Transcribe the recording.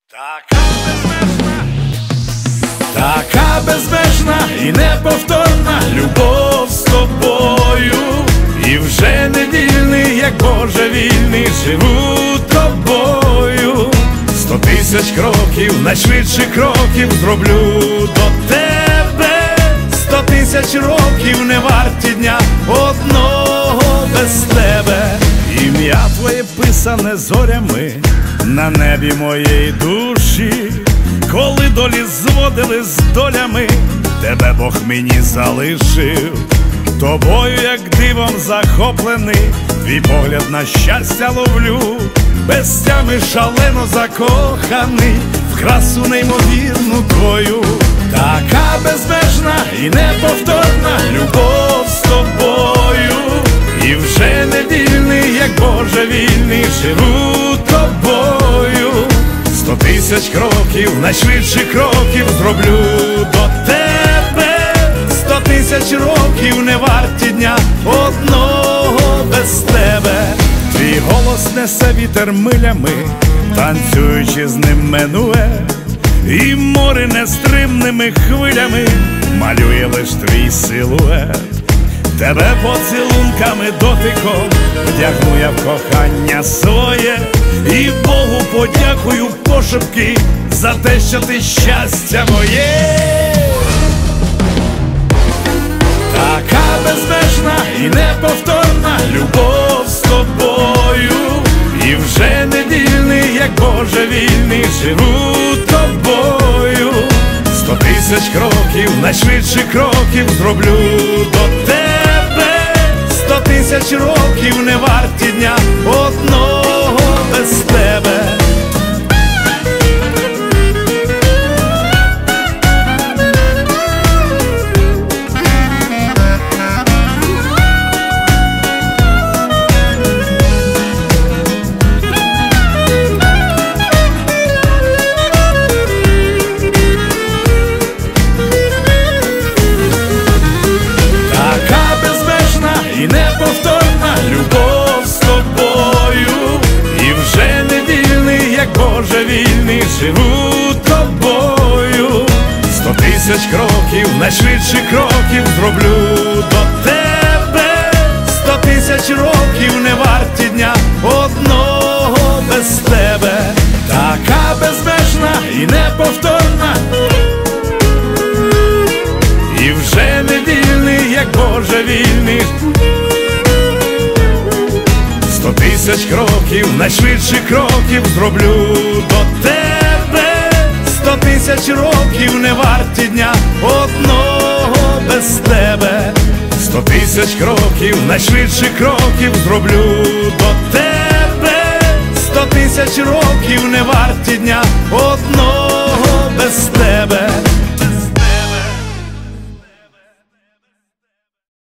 Така безмежна і неповторна любов з тобою, і вже не вільний, як божевільний, живу тобою. 100 000 кроків, найшвидших кроків зроблю до тебе. 100 000 років не варті дня одного без тебе. Ім'я твоє писане зорями на небі моєї душі. Коли долі зводили з долями, тебе Бог мені залишив. Тобою, як дивом захоплений, твій погляд на щастя ловлю. Без тями шалено закоханий в красу неймовірну твою. Така безмежна і неповторна любов з тобою, і вже не вільний, як божевільний, живу тобою. 100 000 кроків, найшвидших кроків зроблю до тебе. 100 000 років не варті дня одного без тебе. Твій голос несе вітер милями, танцюючи з ним минує, і море нестримними хвилями малює лиш твій силует. Тебе поцілунками дотиком вдягну я в кохання своє, і Богу подякую пошепки за те, що ти щастя моє. Така безмежна і неповторна любов з тобою, і вже не вільний, як божевільний, живу тобою. 100 000 кроків, найшвидших кроків зроблю до тебе. 100 000 років не варті дня одного без тебе. І неповторна любов з тобою, і вже не вільний, як божевільний, живу тобою. 100 000 кроків, найшвидших кроків зроблю до тебе. 100 000 років не варті дня одного без тебе. Така безмежна і неповторна, і вже не вільний, як божевільний. 100 000 кроків, найшвидших кроків зроблю до тебе. 100 000 років не варті дня одного без тебе. 100 000 кроків, найшвидших кроків зроблю до тебе. 100 000 років не варті дня одного